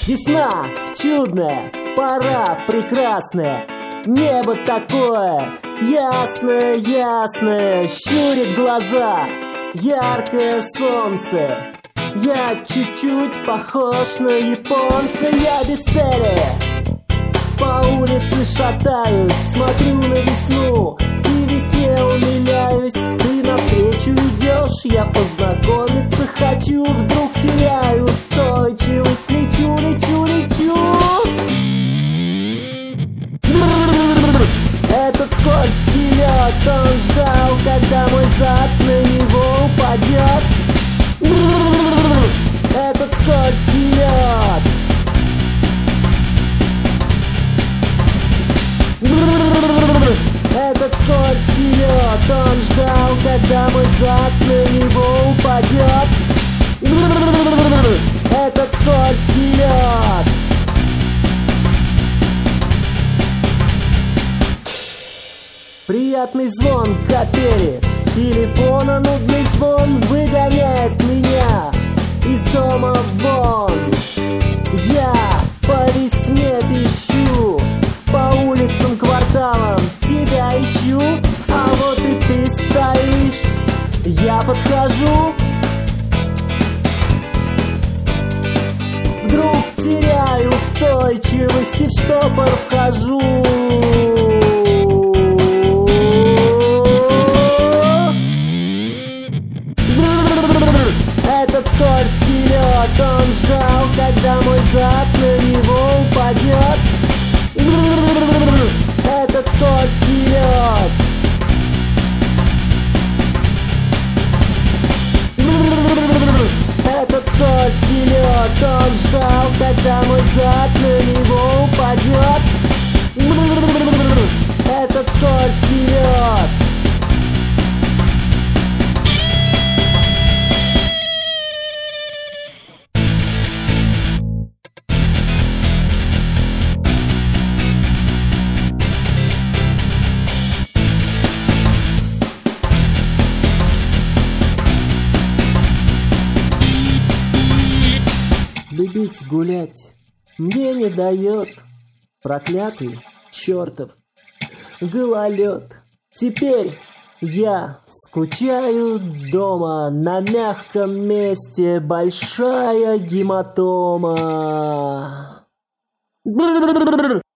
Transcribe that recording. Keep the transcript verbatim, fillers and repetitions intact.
Весна чудная, пора прекрасная, небо такое ясное, ясное, щурит глаза яркое солнце. Я чуть-чуть похож на японца, я без цели по улице шатаюсь, смотрю на весну и весне умиляюсь. Ты навстречу идешь, я познакомиться хочу, вдруг теряю устойчивость, лечу, лечу, лечу. Этот скользкий лед, он ждал, когда мой зад на него упадет. Этот скользкий лед. Этот скользкий лед, он ждал, когда мой зад на него упадет. Этот скользкий лед. Приятный звон капели телефона, нудный звон выгоняет меня из дома вон. Я по весне пищу, по улицам, кварталам тебя ищу, а вот и ты стоишь. Я подхожу, вдруг теряю устойчивость и в штопор вхожу. Этот скользкий лед, он ждал, когда мой зад на него упадет. Этот скользкий лед. Этот скользкий лед, он ждал, когда мой зад на него упадет. Этот скользкий лед. Любить гулять мне не дает проклятый чертов гололед. Теперь я скучаю дома, на мягком месте большая гематома.